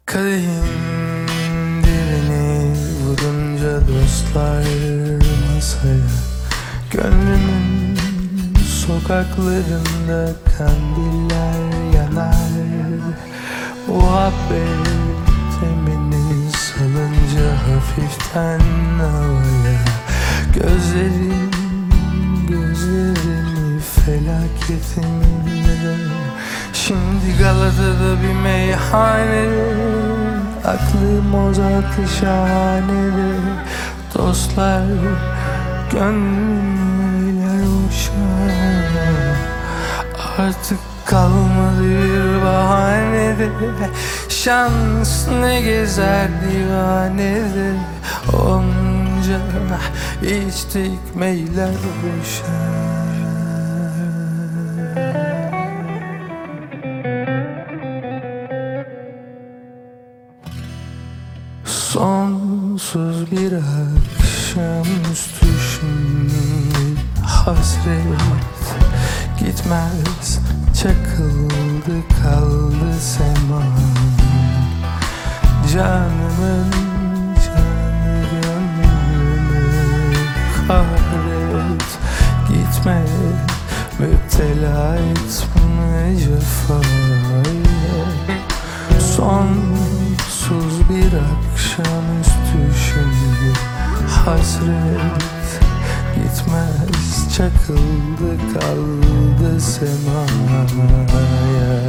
Kadehin dibini vurunca dostlar masaya, gönlümün sokaklarında kandiller yanar. Muhabbet temini salınca hafiften havaya, gözlerini felaketiminle. Şimdi Galata'da bir meyhane, aklım Mozart'ı şahanede. Dostlar gönlümler uşak, artık kalmadı bir bahanede. Şans ne gezer divanede, onca içtik meyler boşa. Sonsuz bir akşamüstü şimdi hasret gitmez, çakıldı kaldı sema. Canımın canı gönlümü kahret, gitme müptela etme cefaya. Sonsuz bir akşamüstü şimdi hasret gitmez, çakıldı kaldı semaya.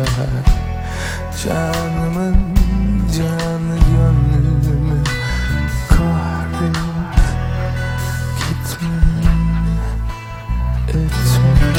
Canımın canı gönlümü kahret, gitme etme.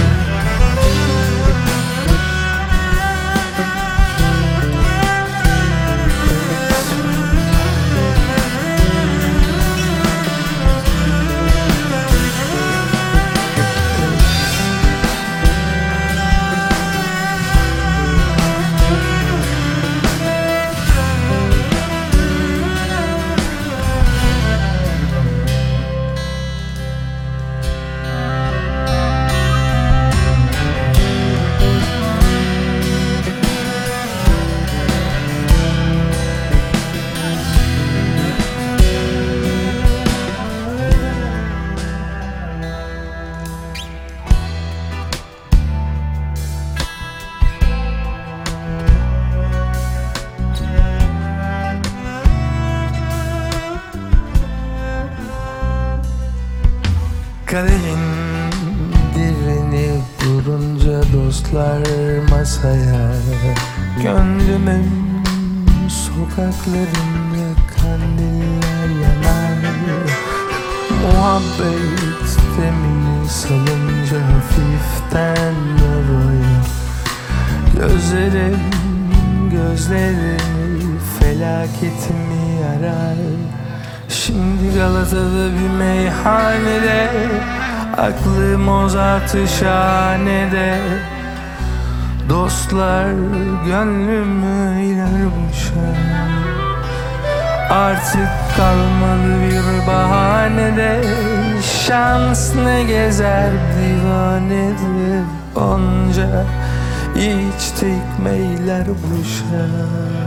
Kadehin dirini vurunca dostlar masaya, gönlümün sokaklarında kandiller yanar. Muhabbet temini salınca hafiften havaya, gözlerini felaketimi arar. Şimdi Galata'da bir meyhanede, aklım Mozart'ı şahanede. Dostlar gönlümü inarmışlar, artık kalmadı bir bahanede. Şans ne gezer divanede, onca içtik meyler boşa.